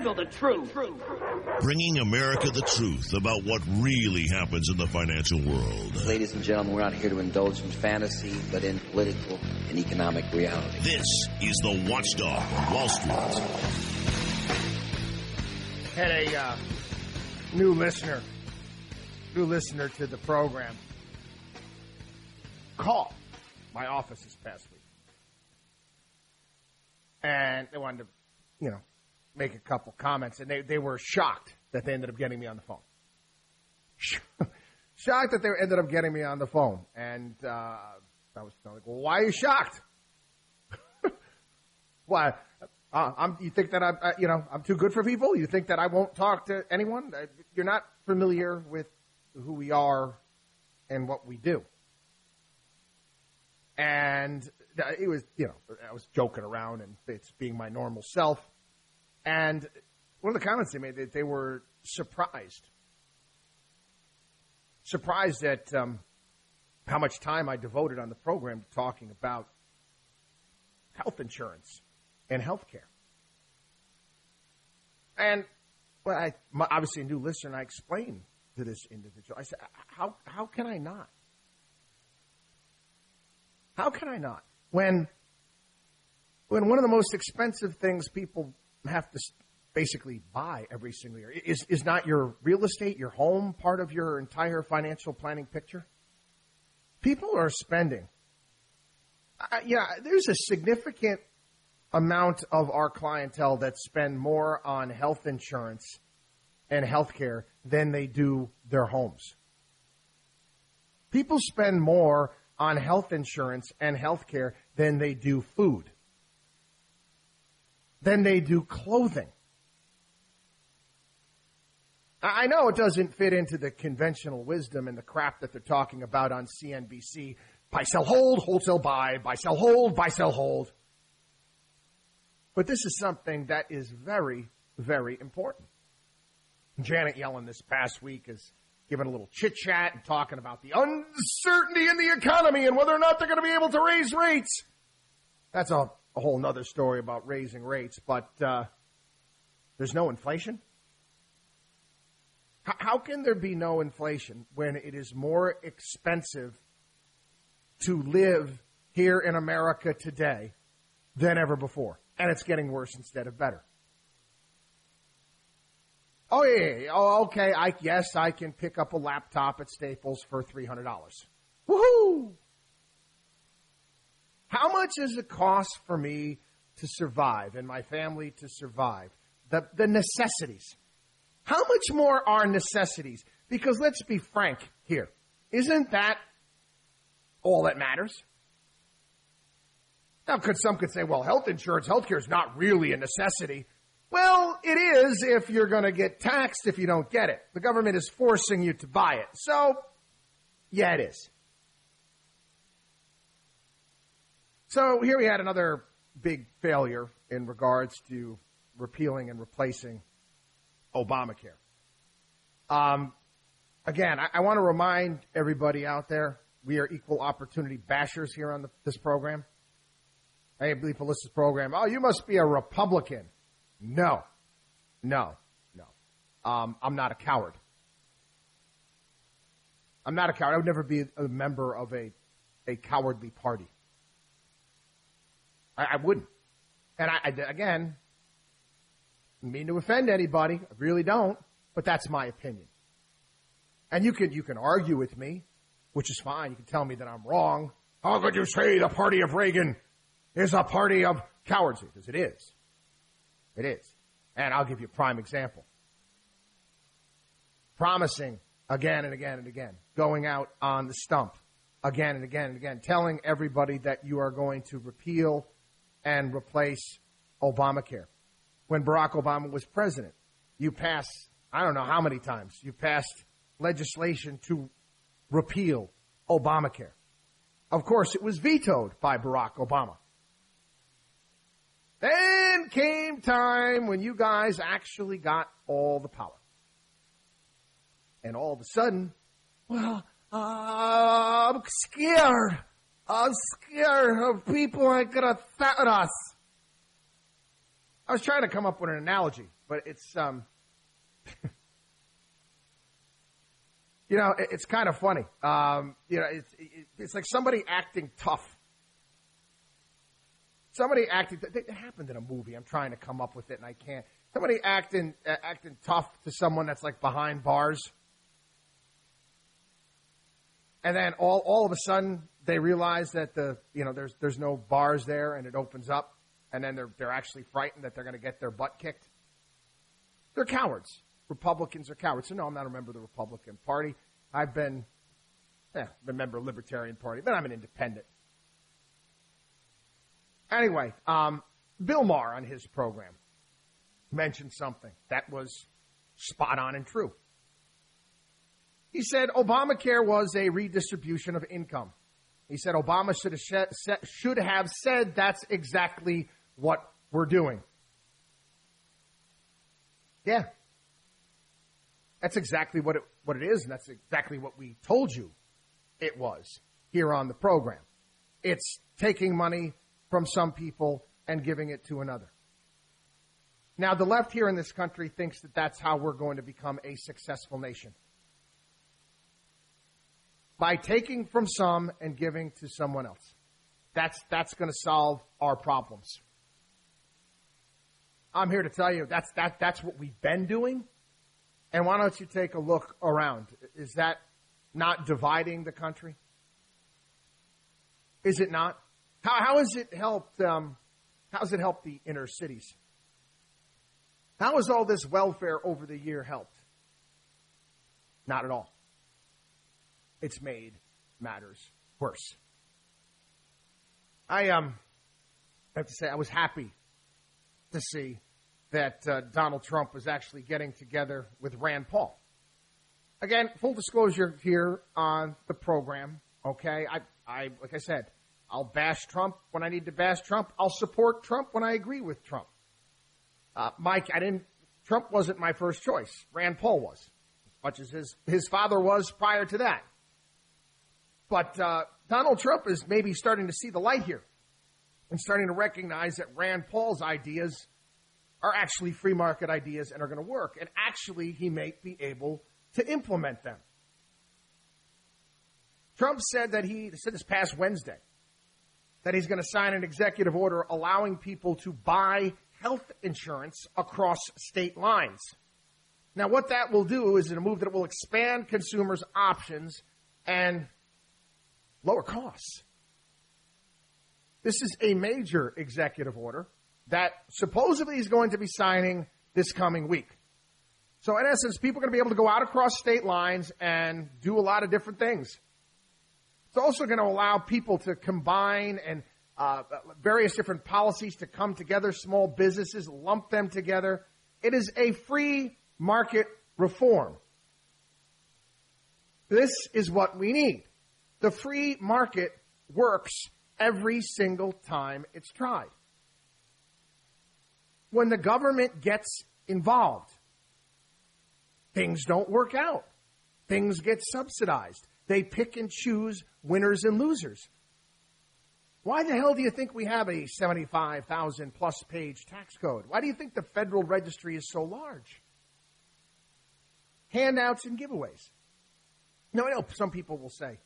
America the truth. Bringing America the truth about what really happens in the financial world. Ladies and gentlemen, we're not here to indulge in fantasy, but in political and economic reality. This is the Watchdog of Wall Street. Had a new listener to the program call my office this past week. And they wanted to, make a couple comments. And they were shocked that they ended up getting me on the phone. Shocked that they ended up getting me on the phone. And I was like, well, why are you shocked? Why? You think that I'm too good for people? You think that I won't talk to anyone? You're not familiar with who we are and what we do. And it was, I was joking around and it's being my normal self. And one of the comments they made, that they were surprised at how much time I devoted on the program to talking about health insurance and health care. And obviously a new listener, and I explained to this individual, I said, how can I not? How can I not? When one of the most expensive things people have to basically buy every single year is not your real estate, your home, part of your entire financial planning picture. People are spending. There's a significant amount of our clientele that spend more on health insurance and health care than they do their homes. People spend more on health insurance and health care than they do food, than they do clothing. I know it doesn't fit into the conventional wisdom and the crap that they're talking about on CNBC. Buy, sell, hold, wholesale buy, sell, hold, buy, sell, hold. But this is something that is very, very important. Janet Yellen this past week is giving a little chit-chat and talking about the uncertainty in the economy and whether or not they're going to be able to raise rates. That's a whole nother story about raising rates, but there's no inflation. How can there be no inflation when it is more expensive to live here in America today than ever before? And it's getting worse instead of better. Oh, yeah. Oh, okay. I can pick up a laptop at Staples for $300. Woohoo! How much does it cost for me to survive and my family to survive? The necessities. How much more are necessities? Because let's be frank here. Isn't that all that matters? Now, some could say, well, health insurance, health care is not really a necessity. Well, it is if you're going to get taxed if you don't get it. The government is forcing you to buy it. So, yeah, it is. So here we had another big failure in regards to repealing and replacing Obamacare. Again, I want to remind everybody out there, we are equal opportunity bashers here on this program. I believe for this program, oh, you must be a Republican. No. I'm not a coward. I'm not a coward. I would never be a member of a cowardly party. I wouldn't. And I again, I mean to offend anybody. I really don't. But that's my opinion. And you can argue with me, which is fine. You can tell me that I'm wrong. How could you say the party of Reagan is a party of cowards? Because it is. It is. And I'll give you a prime example. Promising again and again and again, going out on the stump again and again and again, telling everybody that you are going to repeal and replace Obamacare. When Barack Obama was president, you passed, I don't know how many times, you passed legislation to repeal Obamacare. Of course, it was vetoed by Barack Obama. Then came time when you guys actually got all the power. And all of a sudden, well, I'm scared. I'm scared of people that are going to threaten us. I was trying to come up with an analogy but it's, you know, it's kind of funny. You know, it's like somebody acting tough. Somebody acting, it happened in a movie. I'm trying to come up with it and I can't. Somebody acting tough to someone that's like behind bars. And then all of a sudden they realize that there's no bars there and it opens up. And then they're actually frightened that they're going to get their butt kicked. They're cowards. Republicans are cowards. So no, I'm not a member of the Republican Party. I've been a member of the Libertarian Party, but I'm an independent. Anyway, Bill Maher on his program mentioned something that was spot on and true. He said Obamacare was a redistribution of income. He said Obama should have said that's exactly what we're doing. Yeah. That's exactly what it is, and that's exactly what we told you it was here on the program. It's taking money from some people and giving it to another. Now, the left here in this country thinks that that's how we're going to become a successful nation. By taking from some and giving to someone else. That's going to solve our problems. I'm here to tell you that's what we've been doing. And why don't you take a look around? Is that not dividing the country? Is it not? How has it helped? How has it helped the inner cities? How has all this welfare over the year helped? Not at all. It's made matters worse. I have to say I was happy to see that Donald Trump was actually getting together with Rand Paul. Again, full disclosure here on the program, okay? I like I said, I'll bash Trump when I need to bash Trump. I'll support Trump when I agree with Trump. Mike, Trump wasn't my first choice. Rand Paul was, as much as his father was prior to that. But Donald Trump is maybe starting to see the light here and starting to recognize that Rand Paul's ideas are actually free market ideas and are going to work. And actually, he may be able to implement them. Trump said this past Wednesday that he's going to sign an executive order allowing people to buy health insurance across state lines. Now, what that will do is a move that will expand consumers' options and lower costs. This is a major executive order that supposedly is going to be signing this coming week. So in essence, people are going to be able to go out across state lines and do a lot of different things. It's also going to allow people to combine and various different policies to come together, small businesses, lump them together. It is a free market reform. This is what we need. The free market works every single time it's tried. When the government gets involved, things don't work out. Things get subsidized. They pick and choose winners and losers. Why the hell do you think we have a 75,000 plus page tax code? Why do you think the Federal Registry is so large? Handouts and giveaways. Now, I know some people will say,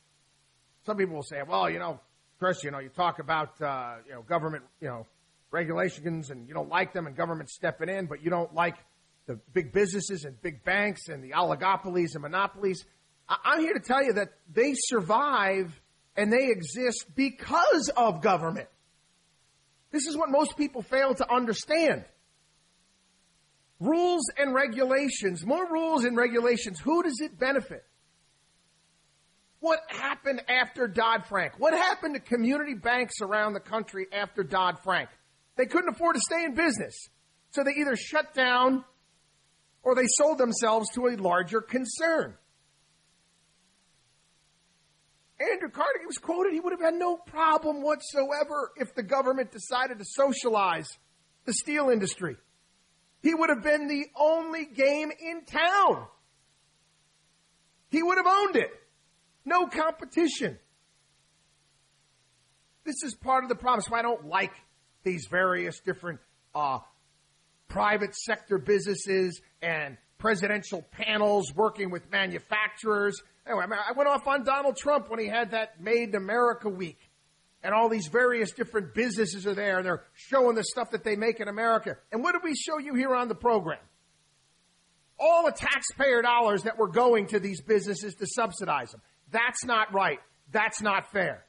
well, Chris, you talk about, government, regulations and you don't like them and government stepping in, but you don't like the big businesses and big banks and the oligopolies and monopolies. I'm here to tell you that they survive and they exist because of government. This is what most people fail to understand. Rules and regulations, more rules and regulations, who does it benefit? What happened after Dodd-Frank? What happened to community banks around the country after Dodd-Frank? They couldn't afford to stay in business. So they either shut down or they sold themselves to a larger concern. Andrew Carnegie was quoted, he would have had no problem whatsoever if the government decided to socialize the steel industry. He would have been the only game in town. He would have owned it. No competition. This is part of the problem. So I don't like these various different private sector businesses and presidential panels working with manufacturers. Anyway, I went off on Donald Trump when he had that Made in America week. And all these various different businesses are there, and they're showing the stuff that they make in America. And what did we show you here on the program? All the taxpayer dollars that were going to these businesses to subsidize them. That's not right. That's not fair.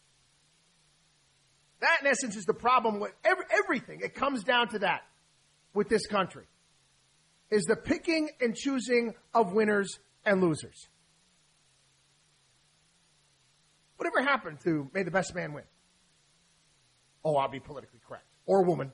That, in essence, is the problem with everything. It comes down to that with this country, is the picking and choosing of winners and losers. Whatever happened to may the best man win? Oh, I'll be politically correct. Or woman.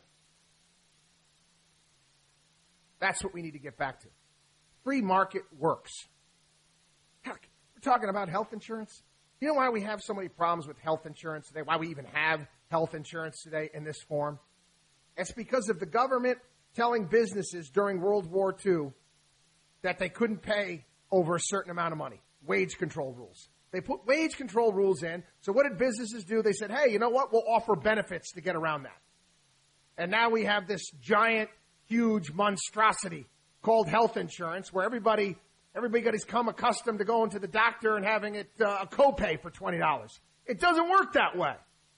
That's what we need to get back to. Free market works. Heck, we're talking about health insurance. You know why we have so many problems with health insurance today? Why we even have health insurance today in this form? It's because of the government telling businesses during World War II that they couldn't pay over a certain amount of money. Wage control rules. They put wage control rules in. So what did businesses do? They said, hey, you know what? We'll offer benefits to get around that. And now we have this giant, huge monstrosity called health insurance where everybody's come accustomed to going to the doctor and having it a copay for $20. It doesn't work that way.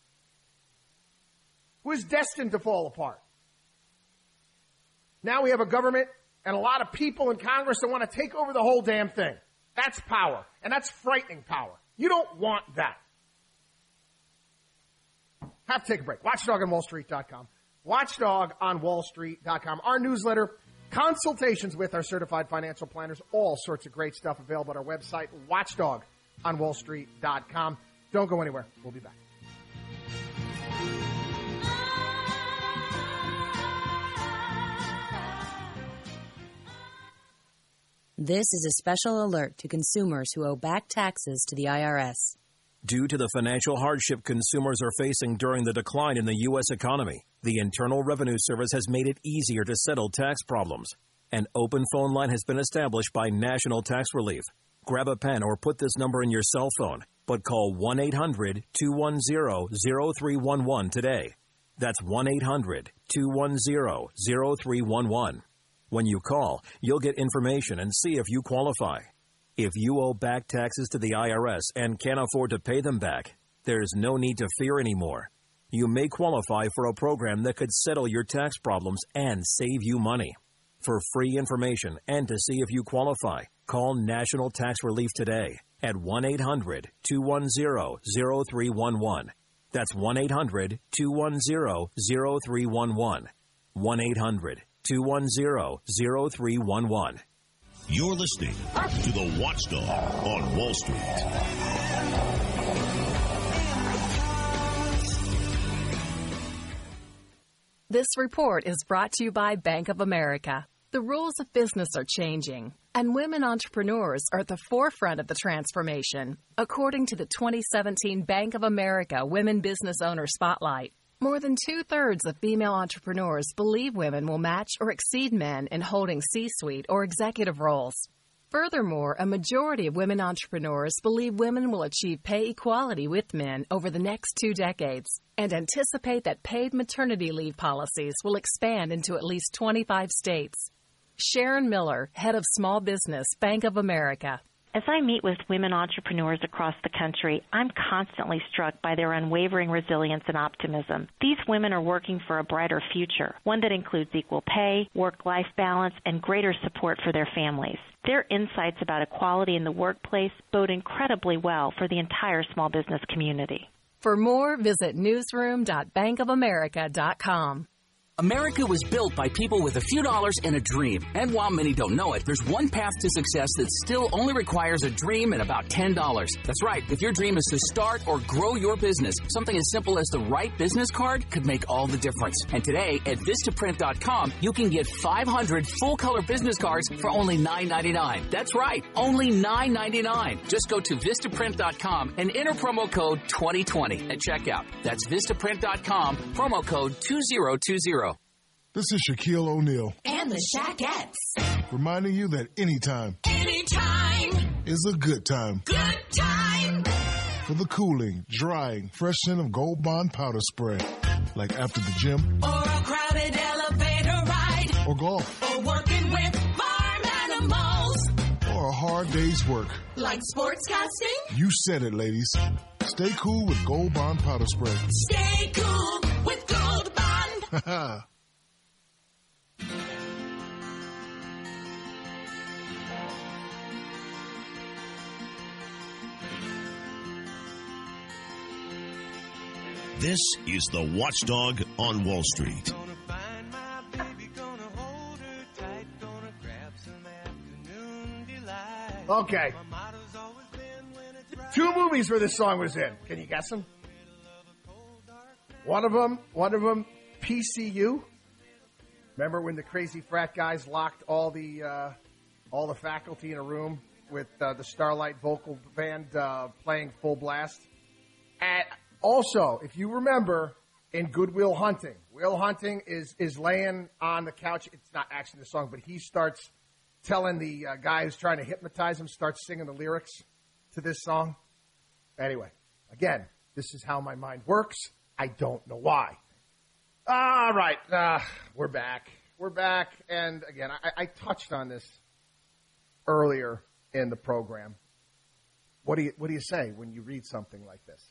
It was destined to fall apart. Now we have a government and a lot of people in Congress that want to take over the whole damn thing. That's power, and that's frightening power. You don't want that. Have to take a break. WatchdogOnWallStreet.com. WatchdogOnWallStreet.com. Our newsletter, consultations with our certified financial planners, all sorts of great stuff available at our website, WatchdogOnWallStreet.com. Don't go anywhere. We'll be back. This is a special alert to consumers who owe back taxes to the IRS. Due to the financial hardship consumers are facing during the decline in the U.S. economy, the Internal Revenue Service has made it easier to settle tax problems. An open phone line has been established by National Tax Relief. Grab a pen or put this number in your cell phone, but call 1-800-210-0311 today. That's 1-800-210-0311. When you call, you'll get information and see if you qualify. If you owe back taxes to the IRS and can't afford to pay them back, there's no need to fear anymore. You may qualify for a program that could settle your tax problems and save you money. For free information and to see if you qualify, call National Tax Relief today at 1-800-210-0311. That's 1-800-210-0311. 1-800-210-0311. You're listening to The Watchdog on Wall Street. This report is brought to you by Bank of America. The rules of business are changing, and women entrepreneurs are at the forefront of the transformation, according to the 2017 Bank of America Women Business Owner Spotlight. More than two-thirds of female entrepreneurs believe women will match or exceed men in holding C-suite or executive roles. Furthermore, a majority of women entrepreneurs believe women will achieve pay equality with men over the next 2 decades and anticipate that paid maternity leave policies will expand into at least 25 states. Sharon Miller, head of small business, Bank of America. As I meet with women entrepreneurs across the country, I'm constantly struck by their unwavering resilience and optimism. These women are working for a brighter future, one that includes equal pay, work-life balance, and greater support for their families. Their insights about equality in the workplace bode incredibly well for the entire small business community. For more, visit newsroom.bankofamerica.com. America was built by people with a few dollars and a dream. And while many don't know it, there's one path to success that still only requires a dream and about $10. That's right. If your dream is to start or grow your business, something as simple as the right business card could make all the difference. And today at Vistaprint.com, you can get 500 full-color business cards for only $9.99. That's right. Only $9.99. Just go to Vistaprint.com and enter promo code 2020 at checkout. That's Vistaprint.com, promo code 2020. This is Shaquille O'Neal. And the Shaquettes. Reminding you that anytime is a good time. Good time. For the cooling, drying, fresh scent of Gold Bond powder spray. Like after the gym. Or a crowded elevator ride. or golf, or working with farm animals, or a hard day's work. like sportscasting. You said it, ladies. Stay cool with Gold Bond Powder Spray. Stay cool with Gold Bond. This is the Watchdog on Wall Street. Okay. 2 movies where this song was in. Can you guess them? One of them, PCU. Remember when the crazy frat guys locked all the faculty in a room with the Starlight vocal band playing full blast? And also, if you remember, in Good Will Hunting, Will Hunting is laying on the couch. It's not actually the song, but he starts telling the guy who's trying to hypnotize him, starts singing the lyrics to this song. Anyway, again, this is how my mind works. I don't know why. All right, we're back. We're back, and again, I touched on this earlier in the program. What do you say when you read something like this?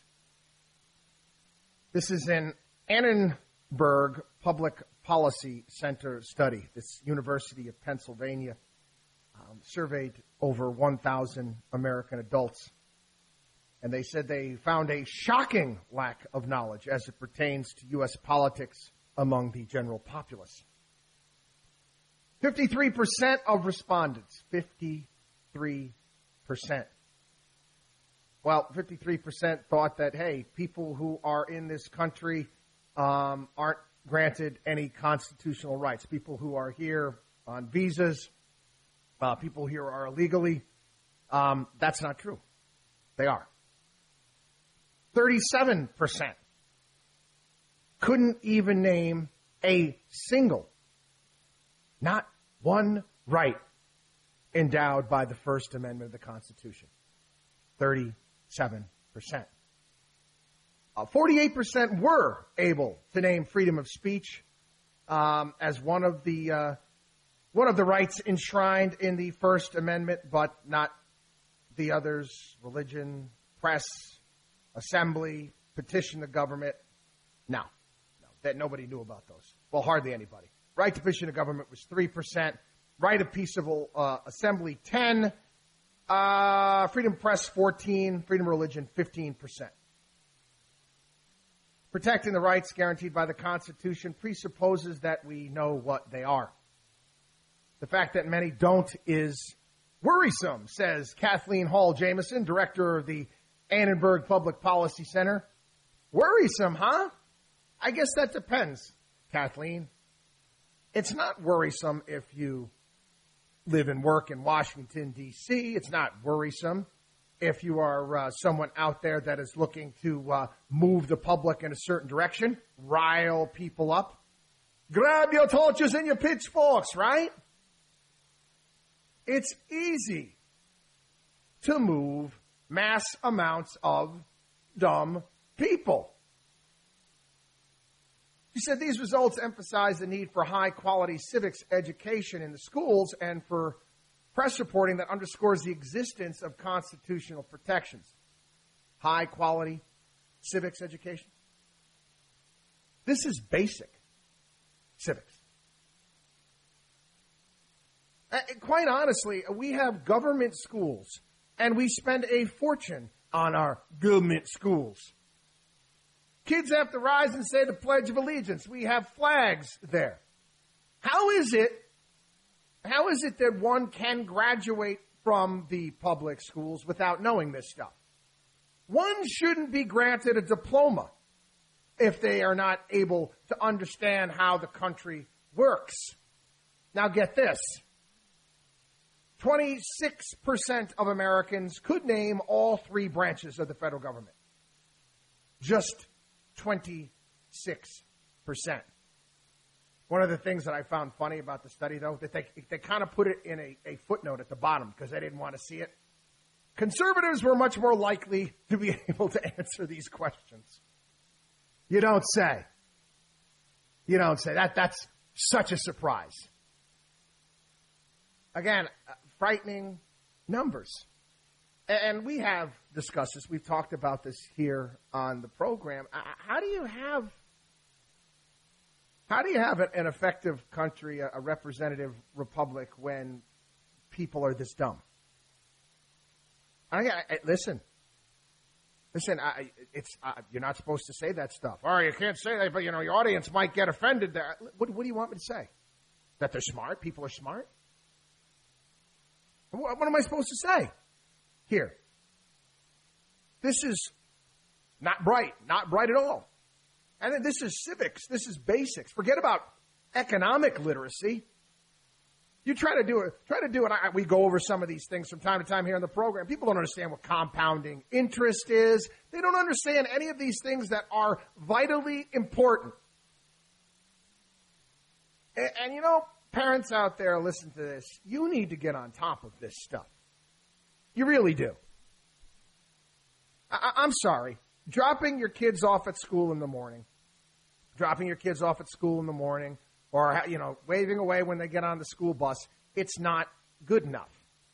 This is an Annenberg Public Policy Center study. This University of Pennsylvania surveyed over 1,000 American adults. And they said they found a shocking lack of knowledge as it pertains to U.S. politics among the general populace. 53% of respondents, 53%. Well, 53% thought that, hey, people who are in this country aren't granted any constitutional rights. People who are here on visas, people here are illegally. That's not true. They are. 37% couldn't even name a single, not one right endowed by the First Amendment of the Constitution. 37%. 48% were able to name freedom of speech as one of the rights enshrined in the First Amendment, but not the others: religion, press, assembly, petition the government. No, that nobody knew about those. Well, hardly anybody. Right to petition the government was 3%. Right of peaceable assembly, 10%. Freedom of press, 14%. Freedom of religion, 15%. Protecting the rights guaranteed by the Constitution presupposes that we know what they are. The fact that many don't is worrisome, says Kathleen Hall Jamieson, director of the Annenberg Public Policy Center. Worrisome, huh? I guess that depends, Kathleen. It's not worrisome if you live and work in Washington, D.C. It's not worrisome if you are someone out there that is looking to move the public in a certain direction, rile people up. Grab your torches and your pitchforks, right? It's easy to move mass amounts of dumb people. She said these results emphasize the need for high-quality civics education in the schools and for press reporting that underscores the existence of constitutional protections. High-quality civics education. This is basic civics. Quite honestly, we have government schools, and we spend a fortune on our government schools. Kids have to rise and say the Pledge of Allegiance. We have flags there. How is it that one can graduate from the public schools without knowing this stuff? One shouldn't be granted a diploma if they are not able to understand how the country works. Now get this. 26% of Americans could name all 3 branches of the federal government. Just 26%. One of the things that I found funny about the study, though, that they kind of put it in a footnote at the bottom because they didn't want to see it. Conservatives were much more likely to be able to answer these questions. You don't say. You don't say. That's such a surprise. Again, frightening numbers. And we have discussed this. We've talked about this here on the program. How do you have an effective country, a representative republic, when people are this dumb? Listen, you're not supposed to say that stuff. All right, you can't say that, but, your audience might get offended there. What do you want me to say? That they're smart? People are smart? What am I supposed to say here? This is not bright at all. And then this is civics. This is basics. Forget about economic literacy. You try to do it. We go over some of these things from time to time here on the program. People don't understand what compounding interest is. They don't understand any of these things that are vitally important. And parents out there, listen to this. You need to get on top of this stuff. You really do. I'm sorry. Dropping your kids off at school in the morning, or, waving away when they get on the school bus, it's not good enough.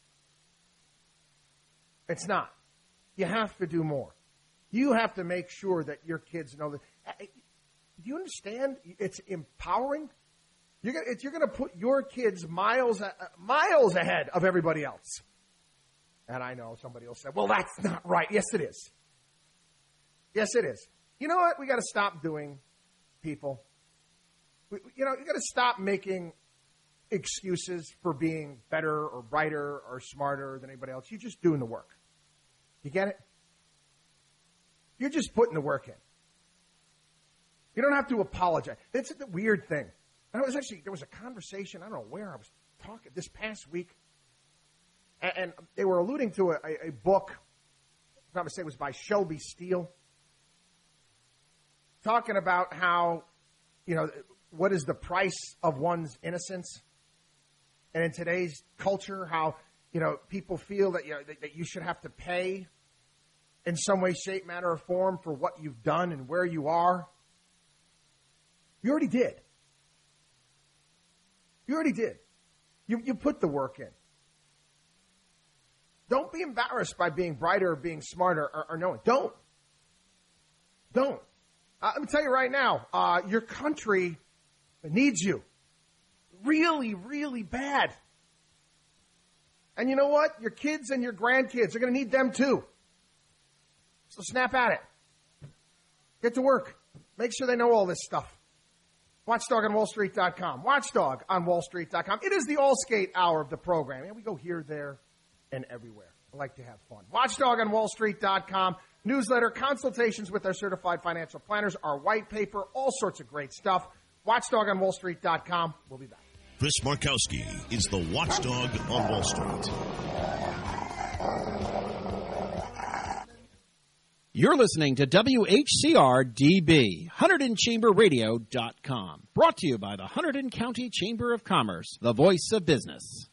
It's not. You have to do more. You have to make sure that your kids know that. Do you understand? It's empowering. You're going to put your kids miles ahead of everybody else. And I know somebody will say, well, that's not right. Yes, it is. Yes, it is. You know what we got to stop doing, people? You got to stop making excuses for being better or brighter or smarter than anybody else. You're just doing the work. You get it? You're just putting the work in. You don't have to apologize. It's a weird thing. And there was a conversation, I don't know where I was talking, this past week, and they were alluding to a book, if I'm not mistaken, it was by Shelby Steele, talking about how, what is the price of one's innocence? And in today's culture, how, people feel that, that you should have to pay in some way, shape, manner, or form for what you've done and where you are. You already did. You already did. You put the work in. Don't be embarrassed by being brighter or being smarter or knowing. Don't. Let me tell you right now, your country needs you really, really bad. And you know what? Your kids and your grandkids are going to need them too. So snap at it. Get to work. Make sure they know all this stuff. WatchDogOnWallStreet.com. WatchDogOnWallStreet.com. It is the all-skate hour of the program. And we go here, there, and everywhere. I like to have fun. WatchDogOnWallStreet.com. Newsletter, consultations with our certified financial planners, our white paper, all sorts of great stuff. WatchDogOnWallStreet.com. We'll be back. Chris Markowski is the Watchdog on Wall Street. You're listening to WHCR-DB, HunterdonChamberRadio.com. Brought to you by the Hunterdon County Chamber of Commerce, the voice of business.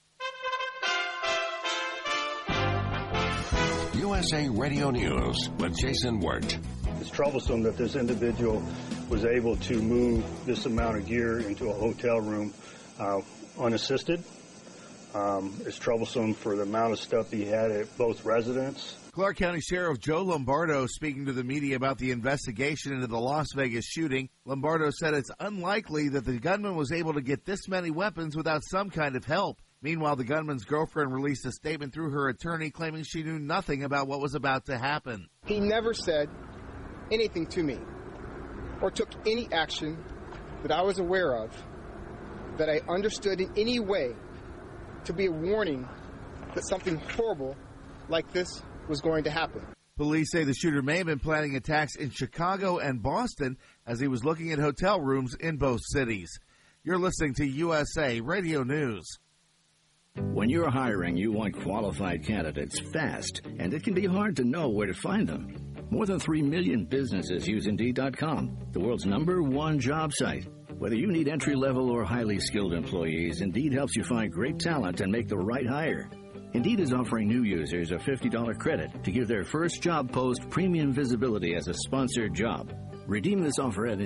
USA Radio News with Jason Wirt. It's troublesome that this individual was able to move this amount of gear into a hotel room unassisted. It's troublesome for the amount of stuff he had at both residences. Clark County Sheriff Joe Lombardo speaking to the media about the investigation into the Las Vegas shooting. Lombardo said it's unlikely that the gunman was able to get this many weapons without some kind of help. Meanwhile, the gunman's girlfriend released a statement through her attorney claiming she knew nothing about what was about to happen. He never said anything to me or took any action that I was aware of that I understood in any way to be a warning that something horrible like this was going to happen. Police say the shooter may have been planning attacks in Chicago and Boston as he was looking at hotel rooms in both cities. You're listening to USA Radio News. When you're hiring, you want qualified candidates fast, and it can be hard to know where to find them. More than 3 million businesses use Indeed.com, the world's #1 job site. Whether you need entry-level or highly skilled employees, Indeed helps you find great talent and make the right hire. Indeed is offering new users a $50 credit to give their first job post premium visibility as a sponsored job. Redeem this offer at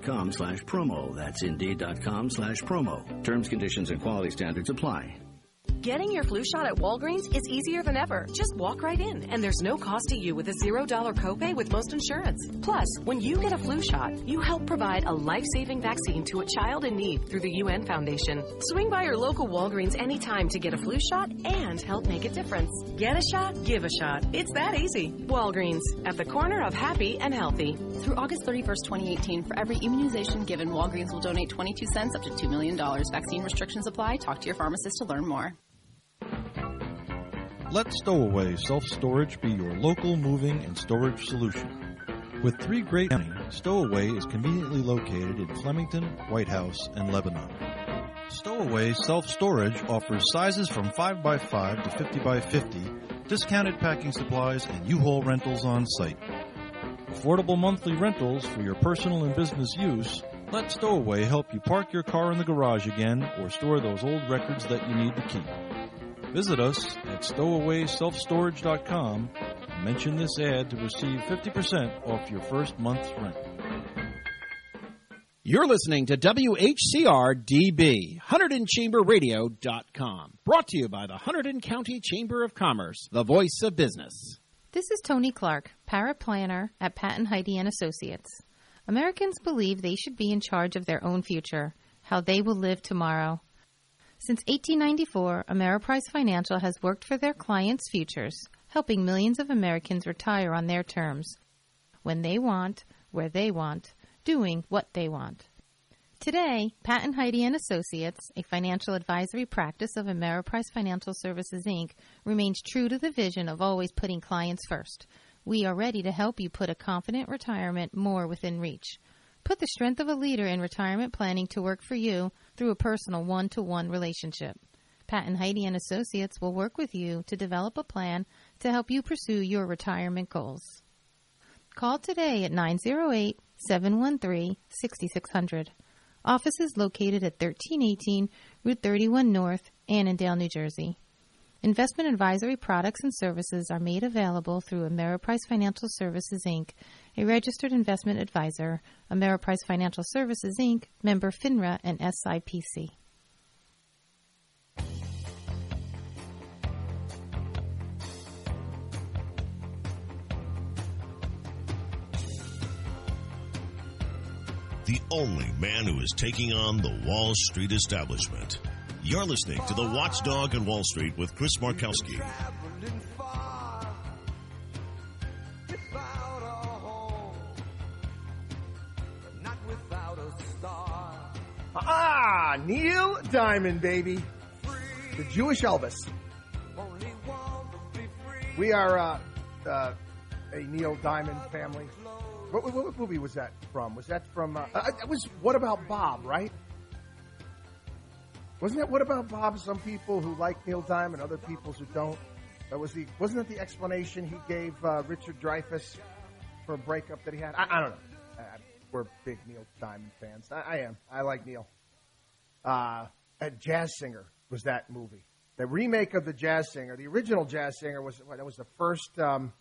Indeed.com/promo. That's Indeed.com/promo. Terms, conditions, and quality standards apply. Getting your flu shot at Walgreens is easier than ever. Just walk right in, and there's no cost to you with a $0 copay with most insurance. Plus, when you get a flu shot, you help provide a life-saving vaccine to a child in need through the UN Foundation. Swing by your local Walgreens anytime to get a flu shot and help make a difference. Get a shot, give a shot. It's that easy. Walgreens, at the corner of happy and healthy. Through August 31st, 2018, for every immunization given, Walgreens will donate 22 cents up to $2 million. Vaccine restrictions apply. Talk to your pharmacist to learn more. Let Stowaway Self-Storage be your local moving and storage solution. With 3 great counties, Stowaway is conveniently located in Flemington, White House, and Lebanon. Stowaway Self-Storage offers sizes from 5x5 to 50x50, discounted packing supplies, and U-Haul rentals on site. Affordable monthly rentals for your personal and business use. Let Stowaway help you park your car in the garage again or store those old records that you need to keep. Visit us at stowawayselfstorage.com and mention this ad to receive 50% off your first month's rent. You're listening to WHCR-DB, HunterdonChamberRadio.com. Brought to you by the Hunterdon County Chamber of Commerce, the voice of business. This is Tony Clark, paraplanner at Patton Heide & Associates. Americans believe they should be in charge of their own future, how they will live tomorrow. Since 1894, Ameriprise Financial has worked for their clients' futures, helping millions of Americans retire on their terms, when they want, where they want, doing what they want. Today, Patton Heide & Associates, a financial advisory practice of Ameriprise Financial Services, Inc., remains true to the vision of always putting clients first. We are ready to help you put a confident retirement more within reach. Put the strength of a leader in retirement planning to work for you through a personal one-to-one relationship. Patton Heide & Associates will work with you to develop a plan to help you pursue your retirement goals. Call today at 908-713-6600. Office is located at 1318 Route 31 North, Annandale, New Jersey. Investment advisory products and services are made available through Ameriprise Financial Services, Inc., a registered investment advisor, Ameriprise Financial Services, Inc., member FINRA and SIPC. The only man who is taking on the Wall Street establishment. You're listening to The Watchdog on Wall Street with Chris Markowski. Neil Diamond, baby. The Jewish Elvis. We are a Neil Diamond family. What movie was that from? Was that from... it was What About Bob, right? Wasn't that What About Bob? Some people who like Neil Diamond, other people who don't. Wasn't that the explanation he gave Richard Dreyfuss for a breakup that he had? I don't know. We're big Neil Diamond fans. I am. I like Neil. A Jazz Singer was that movie. The remake of the Jazz Singer, the original Jazz Singer was the first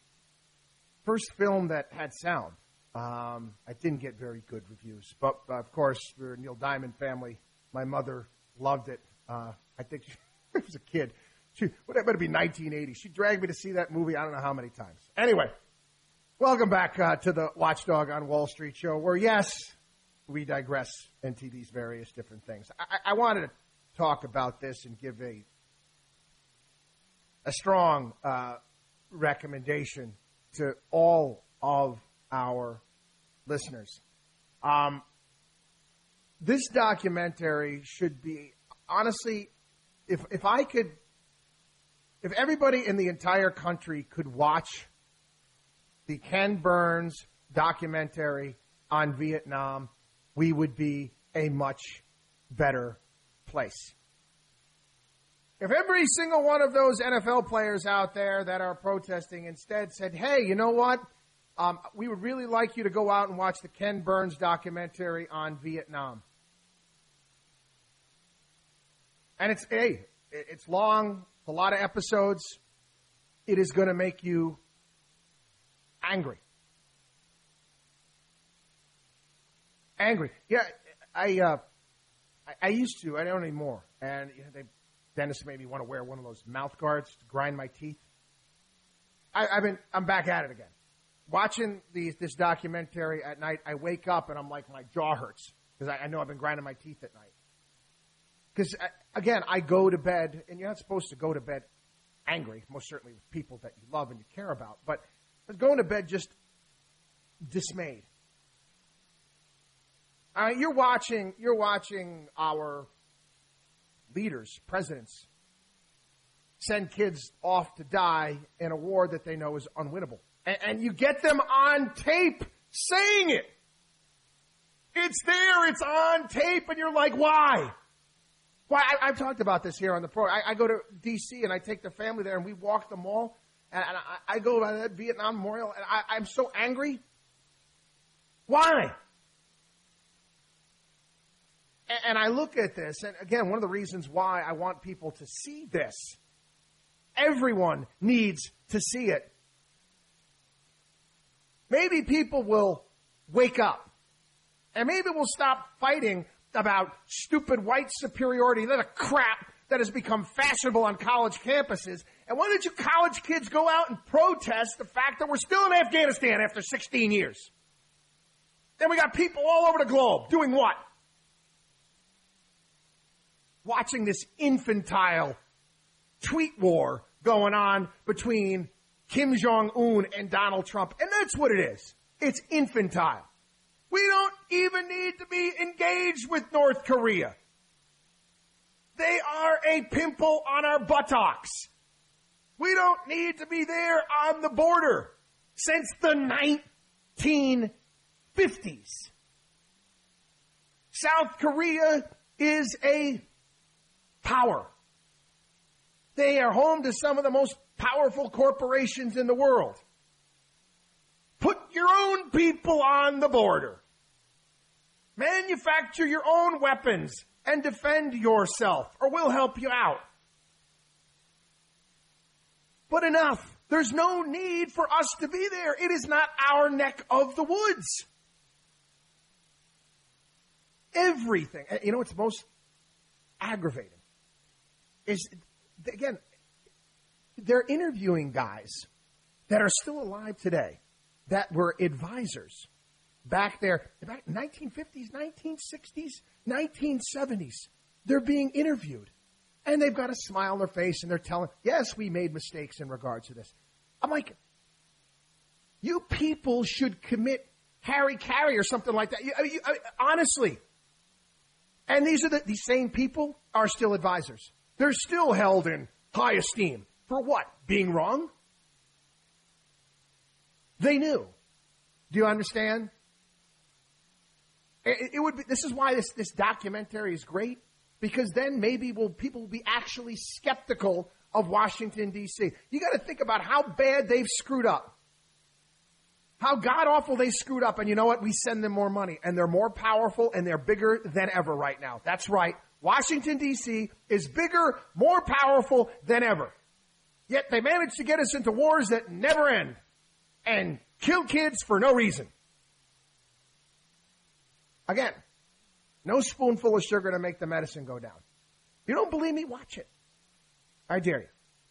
film that had sound. I didn't get very good reviews, but of course we're a Neil Diamond family. My mother loved it. I think she was a kid. It better be 1980. She dragged me to see that movie I don't know how many times. Anyway, welcome back to the Watchdog on Wall Street show, where, yes, we digress into these various different things. I wanted to talk about this and give a strong recommendation to all of our listeners. This documentary should be, honestly, if everybody in the entire country could watch the Ken Burns documentary on Vietnam, we would be a much better place. If every single one of those NFL players out there that are protesting instead said, hey, you know what? We would really like you to go out and watch the Ken Burns documentary on Vietnam. And it's long, it's a lot of episodes. It is going to make you angry. Angry. Yeah, I used to. I don't anymore. And dentist made me want to wear one of those mouth guards to grind my teeth. I'm back at it again. Watching this documentary at night, I wake up and I'm like, my jaw hurts because I know I've been grinding my teeth at night. Because, again, I go to bed, and you're not supposed to go to bed angry, most certainly with people that you love and you care about, but I was going to bed just dismayed. You're watching our leaders, presidents, send kids off to die in a war that they know is unwinnable. And you get them on tape saying it. It's there. It's on tape. And you're like, why? Why? I've talked about this here on the program. I go to D.C. and I take the family there and we walk the mall. And I go to that Vietnam Memorial and I'm so angry. Why? And I look at this. And again, one of the reasons why I want people to see this. Everyone needs to see it. Maybe people will wake up. And maybe we'll stop fighting about stupid white superiority, that crap that has become fashionable on college campuses. And why don't you college kids go out and protest the fact that we're still in Afghanistan after 16 years? Then we got people all over the globe doing what? Watching this infantile tweet war going on between Kim Jong-un and Donald Trump. And that's what it is. It's infantile. We don't even need to be engaged with North Korea. They are a pimple on our buttocks. We don't need to be there on the border since the 1950s. South Korea is a power. They are home to some of the most powerful corporations in the world. Put your own people on the border. Manufacture your own weapons and defend yourself, or we'll help you out. But enough. There's no need for us to be there. It is not our neck of the woods. Everything. You know what's most aggravating? Is, again, they're interviewing guys that are still alive today that were advisors back there, back 1950s, 1960s, 1970s. They're being interviewed. And they've got a smile on their face and they're telling, yes, we made mistakes in regards to this. I'm like, you people should commit harry-carry or something like that. Honestly. And these same people are still advisors. They're still held in high esteem. For what? Being wrong? They knew. Do you understand? It would be. This is why this documentary is great, because then maybe people will be actually skeptical of Washington, D.C. You got to think about how bad they've screwed up. How god-awful they screwed up. And you know what? We send them more money. And they're more powerful and they're bigger than ever right now. That's right. Washington, D.C. is bigger, more powerful than ever. Yet they managed to get us into wars that never end and kill kids for no reason. Again, no spoonful of sugar to make the medicine go down. You don't believe me? Watch it. I dare you.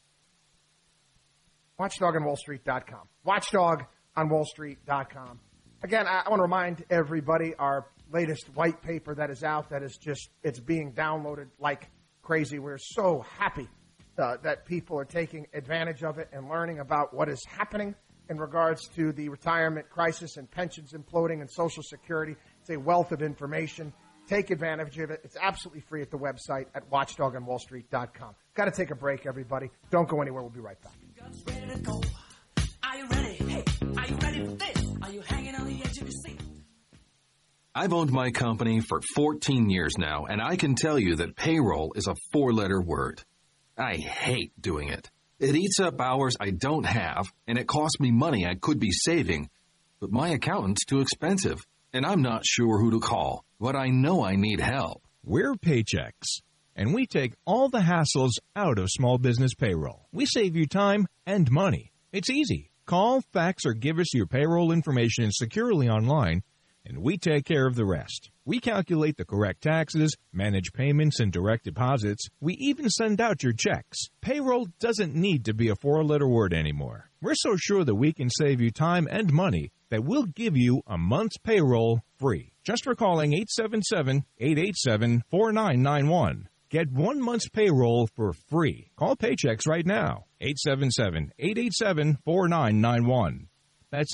WatchdogOnWallStreet.com. WatchdogOnWallStreet.com. Again, I want to remind everybody our latest white paper that is out, that is just, it's being downloaded like crazy. We're so happy that people are taking advantage of it and learning about what is happening in regards to the retirement crisis and pensions imploding and Social Security. It's a wealth of information. Take advantage of it. It's absolutely free at the website at WatchdogOnWallStreet.com. Got to take a break, everybody. Don't go anywhere. We'll be right back. Ready to go. Are you ready? Hey, are you ready for this? Are you hanging on the edge of your seat? I've owned my company for 14 years now, and I can tell you that payroll is a 4-letter word. I hate doing it. It eats up hours I don't have, and it costs me money I could be saving. But my accountant's too expensive, and I'm not sure who to call. But I know I need help. We're Paychex, and we take all the hassles out of small business payroll. We save you time and money. It's easy. Call, fax, or give us your payroll information securely online, and we take care of the rest. We calculate the correct taxes, manage payments and direct deposits. We even send out your checks. Payroll doesn't need to be a four-letter word anymore. We're so sure that we can save you time and money that we'll give you a month's payroll free. Just for calling 877-887-4991. Get 1 month's payroll for free. Call Paychex right now. 877-887-4991. That's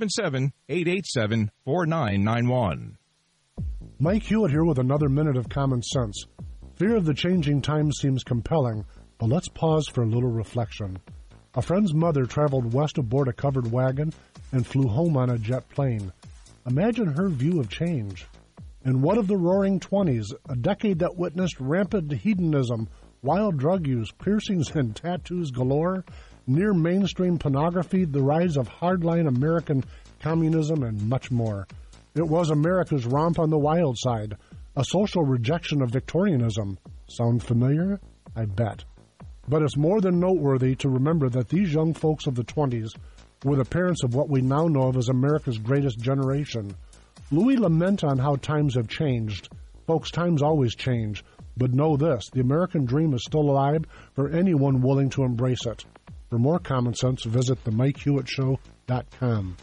877-887-4991. Mike Hewitt here with another minute of common sense. Fear of the changing times seems compelling, but let's pause for a little reflection. A friend's mother traveled west aboard a covered wagon and flew home on a jet plane. Imagine her view of change. And what of the roaring 20s, a decade that witnessed rampant hedonism, wild drug use, piercings and tattoos galore, near mainstream pornography, the rise of hardline American communism, and much more. It was America's romp on the wild side, a social rejection of Victorianism. Sound familiar? I bet. But it's more than noteworthy to remember that these young folks of the 20s were the parents of what we now know of as America's greatest generation. Louis lament on how times have changed. Folks, times always change. But know this, the American dream is still alive for anyone willing to embrace it. For more common sense, visit themikehewittShow.com.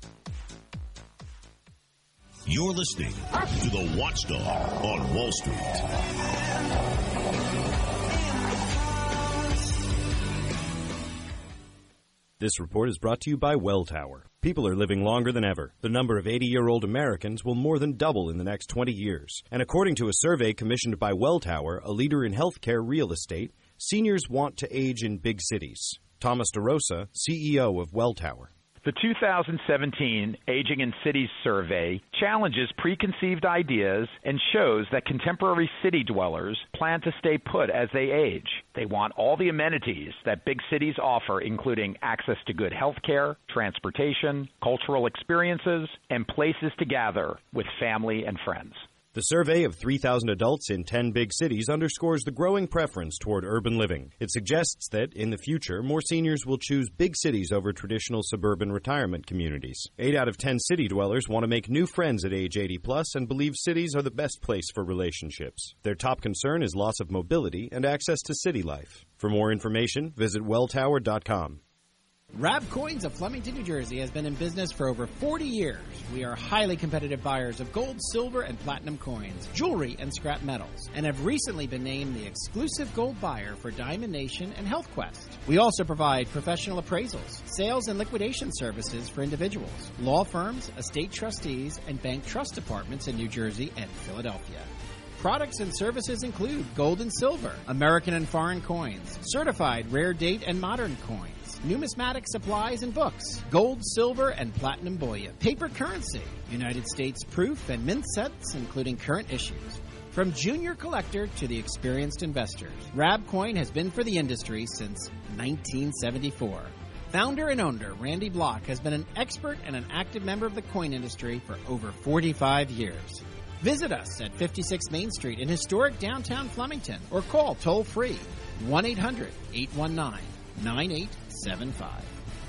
You're listening to The Watchdog on Wall Street. This report is brought to you by Welltower. People are living longer than ever. The number of 80-year-old Americans will more than double in the next 20 years. And according to a survey commissioned by Welltower, a leader in healthcare real estate, seniors want to age in big cities. Thomas DeRosa, CEO of Welltower. The 2017 Aging in Cities survey challenges preconceived ideas and shows that contemporary city dwellers plan to stay put as they age. They want all the amenities that big cities offer, including access to good health care, transportation, cultural experiences, and places to gather with family and friends. The survey of 3,000 adults in 10 big cities underscores the growing preference toward urban living. It suggests that, in the future, more seniors will choose big cities over traditional suburban retirement communities. 8 out of 10 city dwellers want to make new friends at age 80+ and believe cities are the best place for relationships. Their top concern is loss of mobility and access to city life. For more information, visit welltower.com. Rab Coins of Flemington, New Jersey has been in business for over 40 years. We are highly competitive buyers of gold, silver, and platinum coins, jewelry, and scrap metals, and have recently been named the exclusive gold buyer for Diamond Nation and Health Quest. We also provide professional appraisals, sales and liquidation services for individuals, law firms, estate trustees, and bank trust departments in New Jersey and Philadelphia. Products and services include gold and silver, American and foreign coins, certified rare date and modern coins, numismatic supplies and books, gold, silver, and platinum bullion, paper currency, United States proof and mint sets, including current issues. From junior collector to the experienced investors, Rab Coin has been for the industry since 1974. Founder and owner Randy Block has been an expert and an active member of the coin industry for over 45 years. Visit us at 56 Main Street in historic downtown Flemington or call toll-free 1-800-819-9875.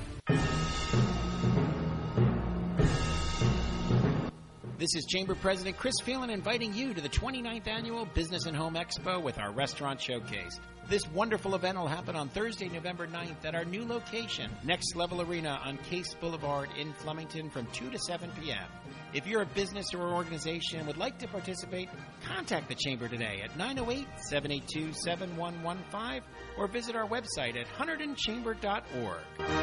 This is Chamber President Chris Phelan inviting you to the 29th Annual Business and Home Expo with our Restaurant Showcase. This wonderful event will happen on Thursday, November 9th at our new location, Next Level Arena on Case Boulevard in Flemington from 2 to 7 p.m. If you're a business or organization and would like to participate, contact the Chamber today at 908-782-7115 or visit our website at hunterdоnchamber.org.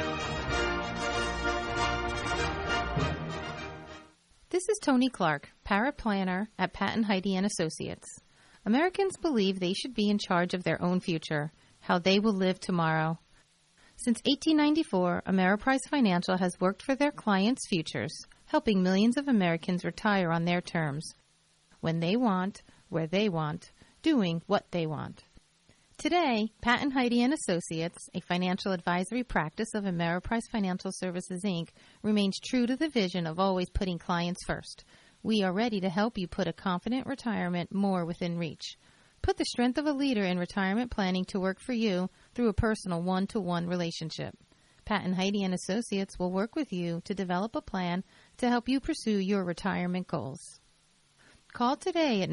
This is Tony Clark, paraplanner at Patton Heidi & Associates. Americans believe they should be in charge of their own future, how they will live tomorrow. Since 1894, Ameriprise Financial has worked for their clients' futures, helping millions of Americans retire on their terms, when they want, where they want, doing what they want. Today, Patton Heidi & Associates, a financial advisory practice of Ameriprise Financial Services, Inc., remains true to the vision of always putting clients first. We are ready to help you put a confident retirement more within reach. Put the strength of a leader in retirement planning to work for you through a personal one-to-one relationship. Patton Heidi & Associates will work with you to develop a plan to help you pursue your retirement goals. Call today at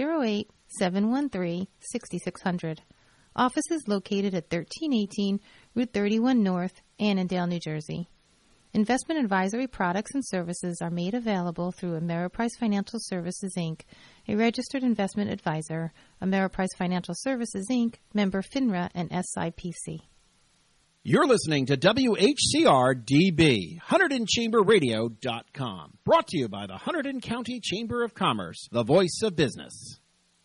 908-713-6600. Office is located at 1318 Route 31 North, Annandale, New Jersey. Investment advisory products and services are made available through Ameriprise Financial Services, Inc., a registered investment advisor. Ameriprise Financial Services, Inc., member FINRA and SIPC. You're listening to WHCR-DB, HunterdonChamberRadio.com. Brought to you by the Hunterdon County Chamber of Commerce, the voice of business.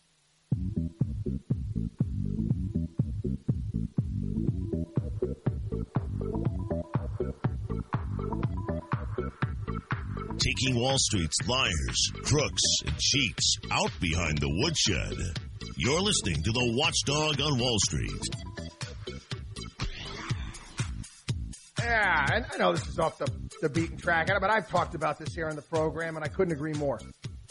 Taking Wall Street's liars, crooks, and cheats out behind the woodshed. You're listening to the Watchdog on Wall Street. Yeah, and I know this is off the beaten track, but I've talked about this here on the program, and I couldn't agree more.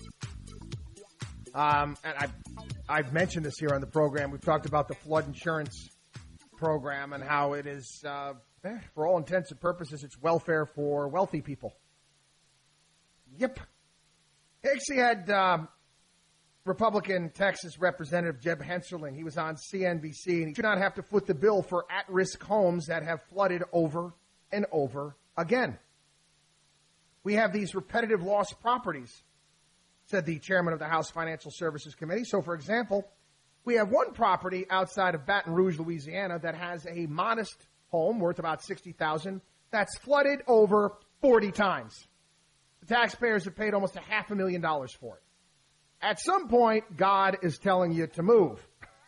And I've mentioned this here on the program. We've talked about the flood insurance program and how it is, for all intents and purposes, it's welfare for wealthy people. Yep. He actually had Republican Texas Representative Jeb Hensarling. He was on CNBC, and he should not have to foot the bill for at-risk homes that have flooded over and over again. We have these repetitive lost properties, said the chairman of the House Financial Services Committee. So, for example, we have one property outside of Baton Rouge, Louisiana, that has a modest home worth about $60,000 that's flooded over 40 times. The taxpayers have paid almost $500,000 for it. At some point, God is telling you to move.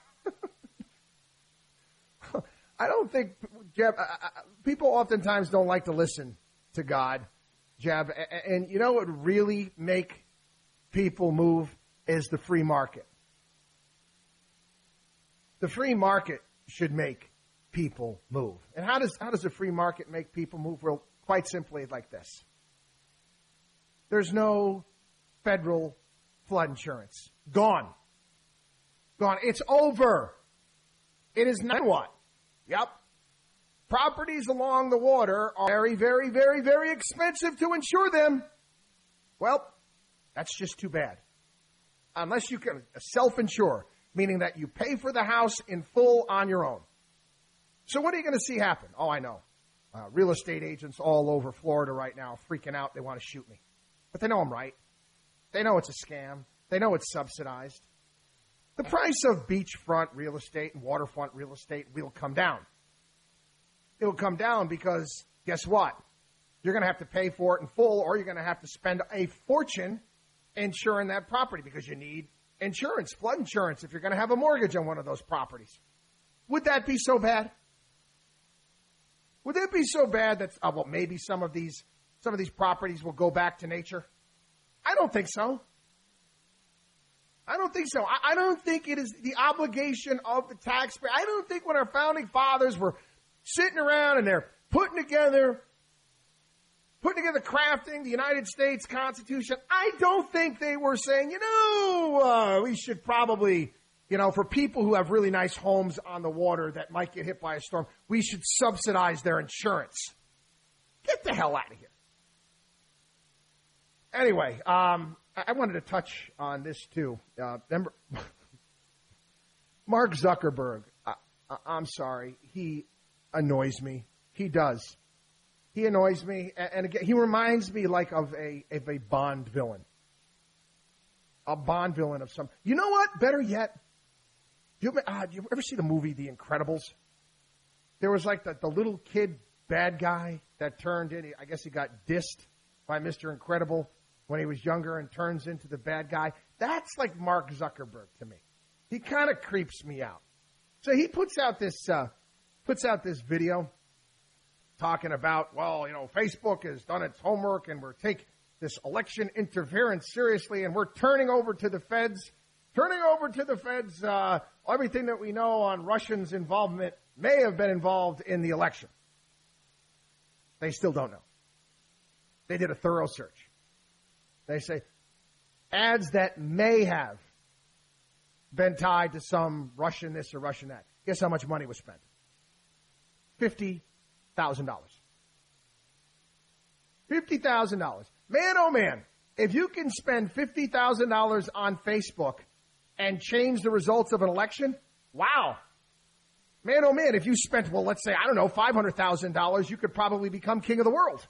I don't think, Jeb, people oftentimes don't like to listen to God, Jeb. And you know what would really make people move is the free market. The free market should make people move. And how does the free market make people move? Well, quite simply like this. There's no federal flood insurance. Gone. Gone. It's over. It is not what? Yep. Properties along the water are very, very, very, very expensive to insure them. Well, that's just too bad. Unless you can self-insure, meaning that you pay for the house in full on your own. So what are you going to see happen? Oh, I know. Real estate agents all over Florida right now freaking out. They want to shoot me. But they know I'm right. They know it's a scam. They know it's subsidized. The price of beachfront real estate and waterfront real estate will come down. It will come down because, guess what? You're going to have to pay for it in full, or you're going to have to spend a fortune insuring that property because you need insurance, flood insurance, if you're going to have a mortgage on one of those properties. Would that be so bad? Would it be so bad that, well, maybe some of these properties will go back to nature? I don't think so. I don't think so. I don't think it is the obligation of the taxpayer. I don't think when our founding fathers were sitting around and they're putting together crafting the United States Constitution, I don't think they were saying, we should probably, for people who have really nice homes on the water that might get hit by a storm, we should subsidize their insurance. Get the hell out of here. Anyway, I wanted to touch on this too. Remember, Mark Zuckerberg, I'm sorry, he annoys me. He does. He annoys me, and again, he reminds me like of a Bond villain. A Bond villain of some. You know what? Better yet, do you ever see the movie The Incredibles? There was like the little kid bad guy that turned in. I guess he got dissed by Mr. Incredible when he was younger and turns into the bad guy. That's like Mark Zuckerberg to me. He kind of creeps me out. So he puts out this video talking about, Facebook has done its homework and we're taking this election interference seriously and we're turning over to the feds everything that we know on Russians' involvement may have been involved in the election. They still don't know. They did a thorough search. They say ads that may have been tied to some Russian this or Russian that. Guess how much money was spent? $50,000. $50,000. Man, oh man, If you can spend $50,000 on Facebook and change the results of an election, wow. Man, oh man, if you spent, well, let's say, I don't know, $500,000, you could probably become king of the world.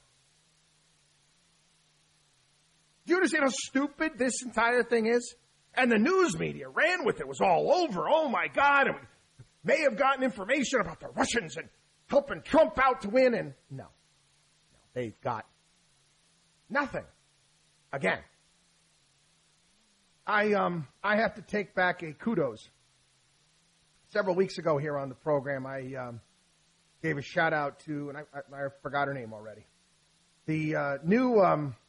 Do you understand how stupid this entire thing is? And the news media ran with it. It was all over. Oh, my God. And we may have gotten information about the Russians and helping Trump out to win. And no, they've got nothing. Again, I have to take back a kudos. Several weeks ago here on the program, I gave a shout out to, and I forgot her name already, the new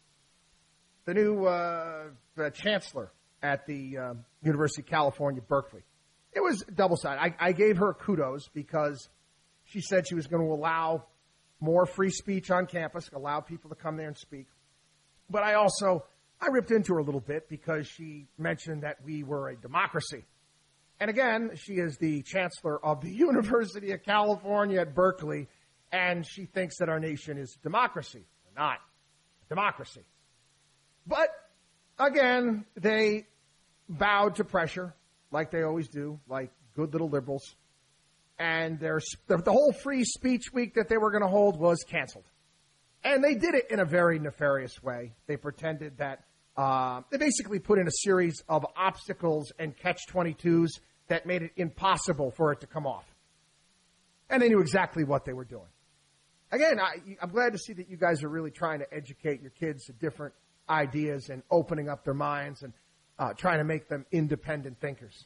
chancellor at the University of California, Berkeley. It was double-sided. I gave her kudos because she said she was going to allow more free speech on campus, allow people to come there and speak. But I ripped into her a little bit because she mentioned that we were a democracy. And again, she is the chancellor of the University of California at Berkeley, and she thinks that our nation is a democracy. We're not a democracy. But again, they bowed to pressure, like they always do, like good little liberals. And the whole free speech week that they were going to hold was canceled. And they did it in a very nefarious way. They pretended that they basically put in a series of obstacles and catch-22s that made it impossible for it to come off. And they knew exactly what they were doing. Again, I'm glad to see that you guys are really trying to educate your kids to different ideas and opening up their minds and trying to make them independent thinkers.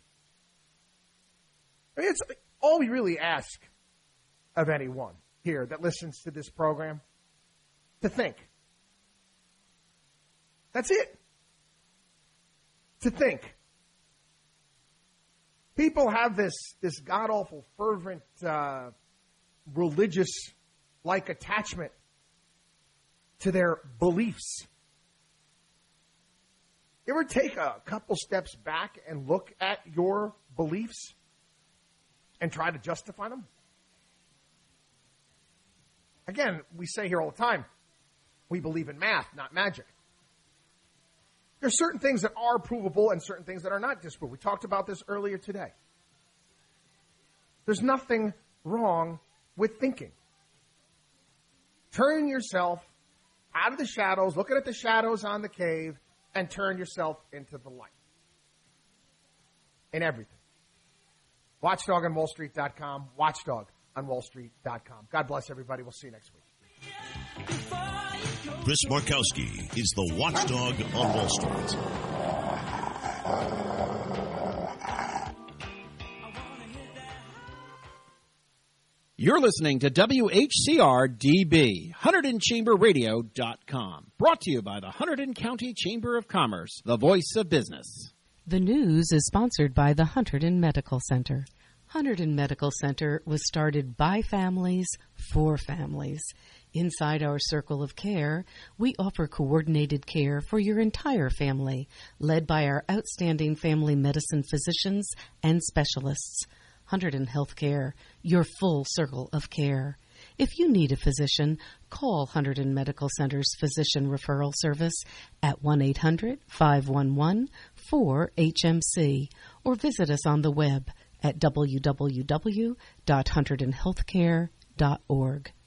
I mean, it's all we really ask of anyone here that listens to this program, to think. That's it. To think. People have this god-awful, fervent, religious-like attachment to their beliefs. You ever take a couple steps back and look at your beliefs and try to justify them? Again, we say here all the time, we believe in math, not magic. There's certain things that are provable and certain things that are not disprovable. We talked about this earlier today. There's nothing wrong with thinking. Turn yourself out of the shadows, looking at the shadows on the cave, and turn yourself into the light. In everything. WatchdogOnWallStreet.com, WatchdogOnWallStreet.com. God bless everybody. We'll see you next week. Chris Markowski is the Watchdog on Wall Street. You're listening to WHCR-DB, HunterdonChamberRadio.com. Brought to you by the Hunterdon County Chamber of Commerce, the voice of business. The news is sponsored by the Hunterdon Medical Center. Hunterdon Medical Center was started by families for families. Inside our circle of care, we offer coordinated care for your entire family, led by our outstanding family medicine physicians and specialists. Hunterdon Healthcare, your full circle of care. If you need a physician, call Hunterdon Medical Center's Physician Referral Service at 1-800-511-4HMC or visit us on the web at www.hunterdonhealthcare.org.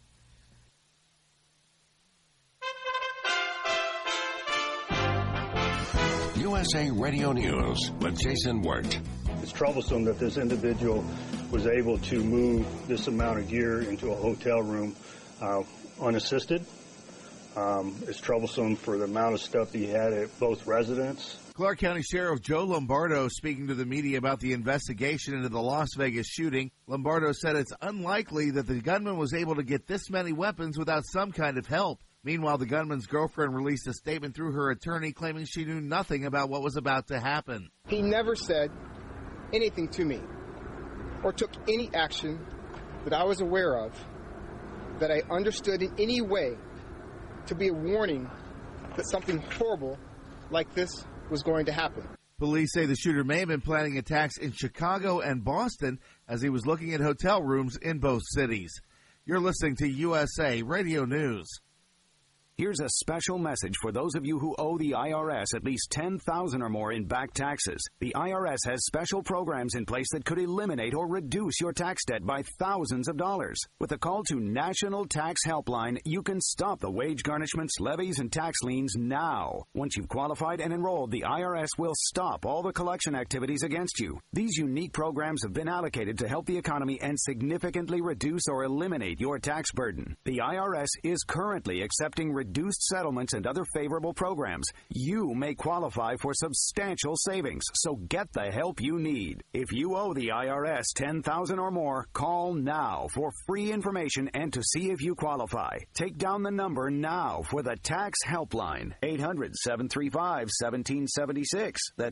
USA Radio News with Jason Wirt. It's troublesome that this individual was able to move this amount of gear into a hotel room unassisted. It's troublesome for the amount of stuff he had at both residences. Clark County Sheriff Joe Lombardo speaking to the media about the investigation into the Las Vegas shooting. Lombardo said it's unlikely that the gunman was able to get this many weapons without some kind of help. Meanwhile, the gunman's girlfriend released a statement through her attorney claiming she knew nothing about what was about to happen. He never said anything to me or took any action that I was aware of that I understood in any way to be a warning that something horrible like this was going to happen. Police say the shooter may have been planning attacks in Chicago and Boston as he was looking at hotel rooms in both cities. You're listening to USA Radio News. Here's a special message for those of you who owe the IRS at least $10,000 or more in back taxes. The IRS has special programs in place that could eliminate or reduce your tax debt by thousands of dollars. With a call to National Tax Helpline, you can stop the wage garnishments, levies, and tax liens now. Once you've qualified and enrolled, the IRS will stop all the collection activities against you. These unique programs have been allocated to help the economy and significantly reduce or eliminate your tax burden. The IRS is currently accepting reduced settlements and other favorable programs. You may qualify for substantial savings, so get the help you need. If you owe the IRS $10,000 or more, call now for free information and to see if you qualify. Take down the number now for the Tax Helpline. 800-735-1776. That's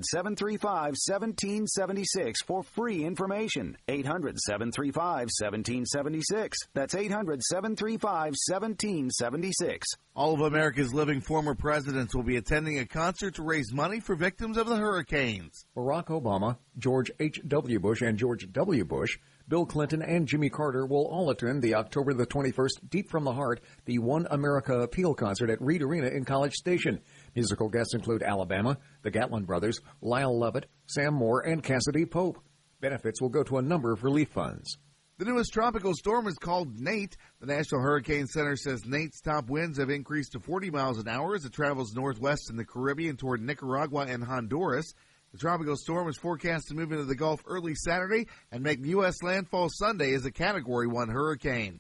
800-735-1776 for free information. 800-735-1776. That's 800-735-1776. All of America's living former presidents will be attending a concert to raise money for victims of the hurricanes. Barack Obama, George H.W. Bush, and George W. Bush, Bill Clinton, and Jimmy Carter will all attend the October the 21st Deep from the Heart, the One America Appeal concert at Reed Arena in College Station. Musical guests include Alabama, the Gatlin Brothers, Lyle Lovett, Sam Moore, and Cassidy Pope. Benefits will go to a number of relief funds. The newest tropical storm is called Nate. The National Hurricane Center says Nate's top winds have increased to 40 miles an hour as it travels northwest in the Caribbean toward Nicaragua and Honduras. The tropical storm is forecast to move into the Gulf early Saturday and make U.S. landfall Sunday as a Category 1 hurricane.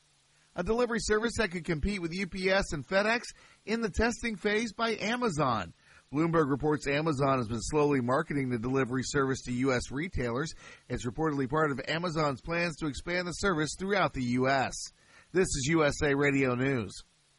A delivery service that could compete with UPS and FedEx in the testing phase by Amazon. Bloomberg reports Amazon has been slowly marketing the delivery service to U.S. retailers. It's reportedly part of Amazon's plans to expand the service throughout the U.S. This is USA Radio News.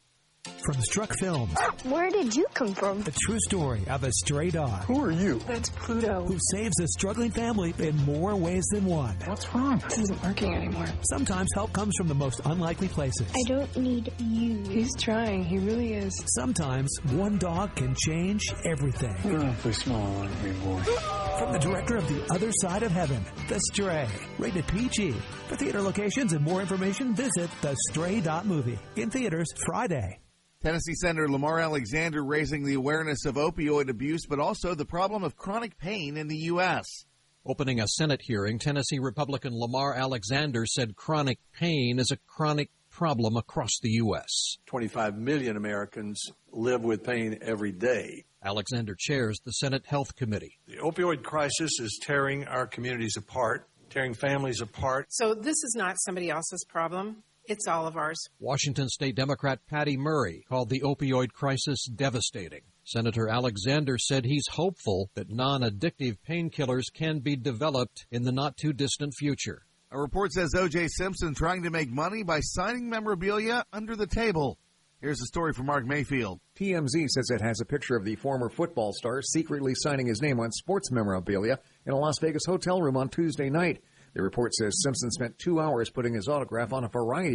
From Struck Films. Where did you come from? A true story of a stray dog. Who are you? That's Pluto. Who saves a struggling family in more ways than one. What's wrong? This isn't working anymore. Sometimes help comes from the most unlikely places. I don't need you. He's trying. He really is. Sometimes one dog can change everything. You don't have to smile like me, boy. From the director of The Other Side of Heaven, The Stray. Rated PG. For theater locations and more information, visit thestray.movie. In theaters Friday. Tennessee Senator Lamar Alexander raising the awareness of opioid abuse, but also the problem of chronic pain in the U.S. Opening a Senate hearing, Tennessee Republican Lamar Alexander said chronic pain is a chronic problem across the U.S. 25 million Americans live with pain every day. Alexander chairs the Senate Health Committee. The opioid crisis is tearing our communities apart, tearing families apart. So this is not somebody else's problem. It's all of ours. Washington State Democrat Patty Murray called the opioid crisis devastating. Senator Alexander said he's hopeful that non-addictive painkillers can be developed in the not-too-distant future. A report says O.J. Simpson trying to make money by signing memorabilia under the table. Here's the story from Mark Mayfield. TMZ says it has a picture of the former football star secretly signing his name on sports memorabilia in a Las Vegas hotel room on Tuesday night. The report says Simpson spent 2 hours putting his autograph on a variety